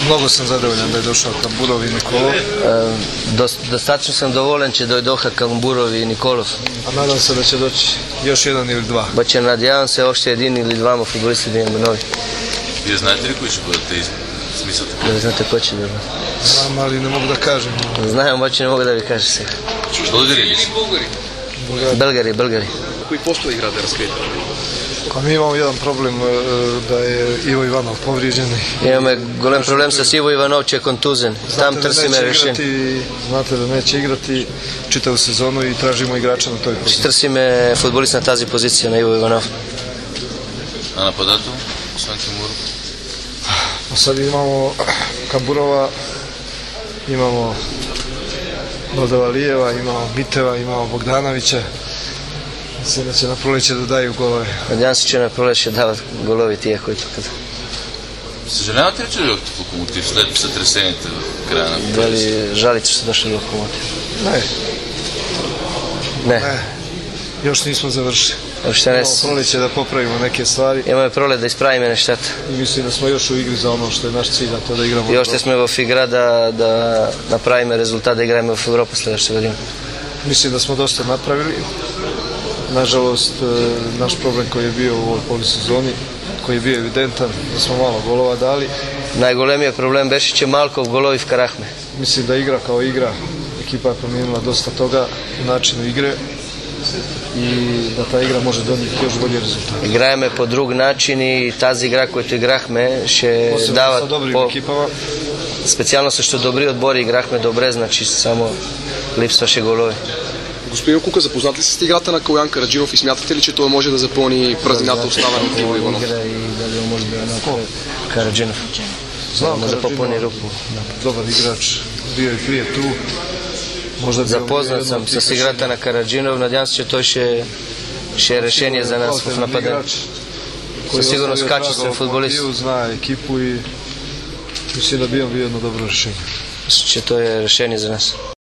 Mnogo sam zadovoljan da je došao Kamburov i Nikolov. Достатъчно съм доволен, че дойдоха Камбуров и Николов. A nadam se da će doći još jedan ili dva. Обаче надявам се още един или двама футболисти да имаме нови. Вие знаете ли кои ще бъдат тези? В смисъл така? Не знаете кой ще да бъде. Znam, ali ne mogu da kažem. Знаем, обаче не мога да ви кажа сега. Българи ли са? Българи. Кои постове играат да разкриете? Pa mi imamo jedan problem da je Ivo Ivanov povrijeđen. Имаме голям проблем с Иво Иванов, че е контузен. Там търсиме решение. Znate da neće igrati čitavu sezonu i tražimo igrača na toj Ще poziciji. търсиме футболист на тази позиция на Иво Иванов. А нападател? Освен Камбуров? Sad imamo Kamburova, imamo Baldalijeva, imamo Miteva, imamo Bogdanovića. Mislim da će na proleće da daju golove. Надявам се, че на пролет ще дават голови тия, които казах. Съжалявате ли, че дойдохте в Локомотив след сътресените в края на Дали жалите, че са дошли до Локомотив? Ne, Не. još nismo završili. Още не. Imamo proleće da popravimo neke stvari Имаме пролет да изправиме нещата. i mislim da smo još u igri za ono što je naš cilj, a to da igramo. И още сме в игра да направим резултат, да играем в Европа следващата година. Mislim da smo dosta napravili. Nažalost, naš problem koji je bio u ovoj polisezoni, koji je bio evidentan, da smo malo golova dali. Най-големият проблем беше, че малко голови вкарахме. Mislim da igra kao igra, ekipa je promijenila dosta toga u načinu igre i da ta igra može donijeti još bolji rezultat. Играеме по друг начин и тази игра, която играхме, ще Posebno sa дават dobrim ekipama. Специално също добри отбори играхме добре, значи само липсваше голови. Господин Кука, запознат ли с играта на Калоян Караджинов и смятате ли, че той може да запълни празнината, оставена от Иво Иванов? Игра и дали може да направи Караджинов. Znam Може да попълни руpu. dobar igrač, bio je prije tu. Možda bi Запознат съм с играта на Караджинов, надявам се, че той ще е решение за нас в нападение. Със сигурност качествен футболист. Zna ekipu i mislim da bi on bio jedno dobro rješenje. Че той е решение за нас.